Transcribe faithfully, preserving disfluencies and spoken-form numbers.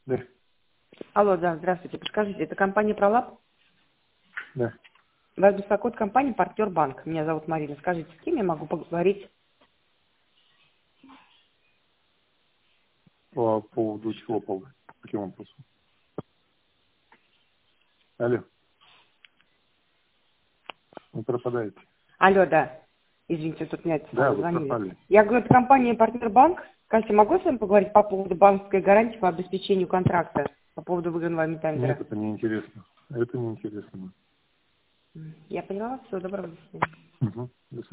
Да, Алло, да, здравствуйте. Подскажите, это компания Пролаб? да. Вас беспокоит компания Партнер Банк. Меня зовут Марина. Скажите, с кем я могу поговорить? По поводу чего, по каким вопросам? Алло, вы пропадаете. Алло, да. Извините, тут мне это Да, самое вы звонили. пропали. Я говорю, это компания Партнер Банк. Скажите, могу с вами поговорить по поводу банковской гарантии по обеспечению контракта, по поводу выгодного вами Нет, тендера? это не интересно. Это не интересно. Я поняла. Всего доброго. До свидания. Угу. До свидания.